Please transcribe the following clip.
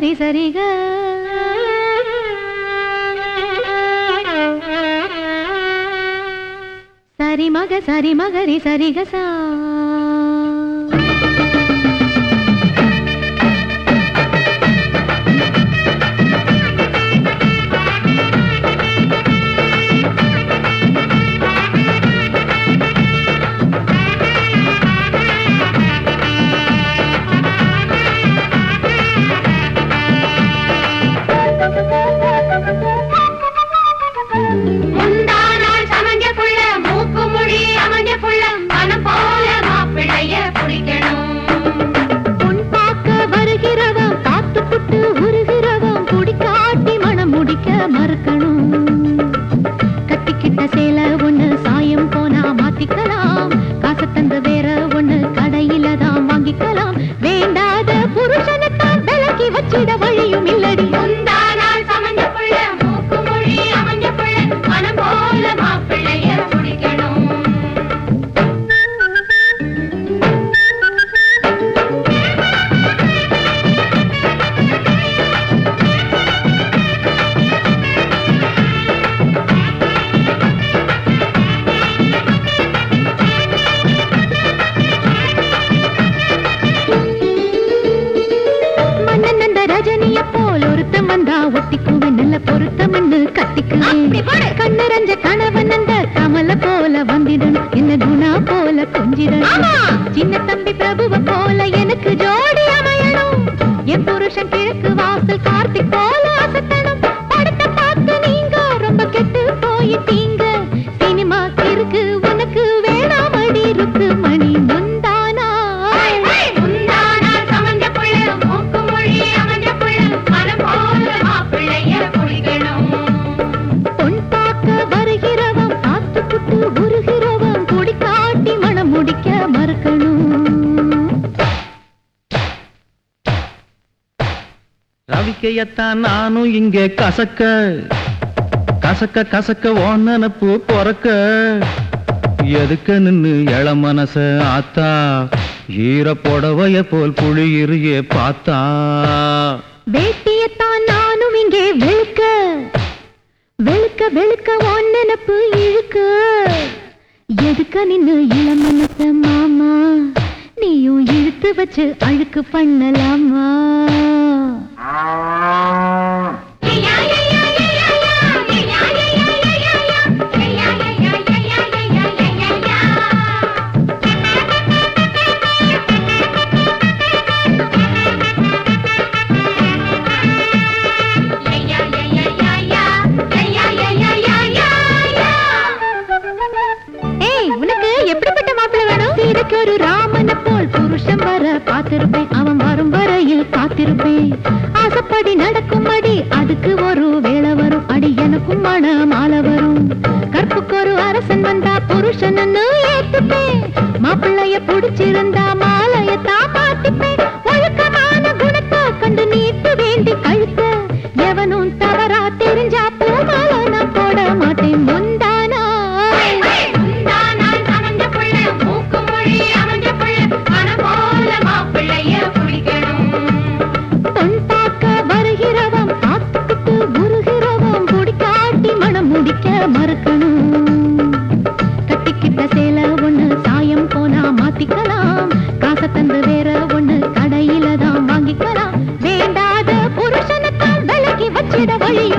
மகரி சரிக சரி மகரி சரிக சா கண்ணரஞ்ச கணவன் அந்த கமல போல வந்திடணும் என்ன குணா போல கொஞ்சிடணும் சின்ன தம்பி பிரபுவ போல எனக்கு ஜோடி அமையணும் என் புருஷன் கிழக்கு வாசல் கார்த்திக் போல அசத்தணும் படத்தை பார்த்து நீங்க ரொம்ப கெட்டு போயிட்டீங்க சினிமா இருக்கு உனக்கு வேணாமடி இருக்கு மணி முந்தானா சமஞ்ச புள்ள மூக்கு மொழி அமைஞ்ச புள்ள மனம் போல மாப்பிள்ளைய குளிக்கணும் ரவிக்கையத்தான் நானும் இங்கே கசக்க கசக்க கசக்க ஓனப்பு பொறக்க எதுக்க நின்னு இள மனச ஆத்தா ஈர புடவைய போல் புளியிறியே பார்த்தா வேட்டியத்தான் நானும் இங்கே வெளுக்க வெளுக்க வெளுக்க ஒன்னப்பு இழுக்க எதுக்க நின்னு இள மனச மாமா நீயும் இழுத்து வச்சு அழுக்கு பண்ணலாமா ஒரு ராமனை போல் புருஷன் வர காத்திருப்பேன் அவன் வரும் வரையில் காத்திருப்பேன் ஆசைப்படி நடக்கும்படி அதுக்கு ஒரு வேளை வரும் அடி எனக்கும் மன மாலை வரும் கற்புக்கு ஒரு அரசன் வந்தா புருஷன் ஏத்துப்பேன் மாப்பிள்ளைய புடிச்சிருந்தா மாலைய தாப்பாத்திப்பேன் ஒழுக்கமான குணத்தை கண்டு நீட்டு வேண்டி கழுத்த எவனும் தவறா தெரிஞ்சா பூமாலை நான் போட மாட்டேன் முந்தானா மறுக்கணும் கட்டிக்கிட்ட சேல ஒண்ணு சாயம் போனா மாத்திக்கலாம் காசை தந்து வேற ஒண்ணு கடையில தான் வாங்கிக்கலாம் வேண்டாத புருஷனுக்கு விலகி வச்சிட வழியும்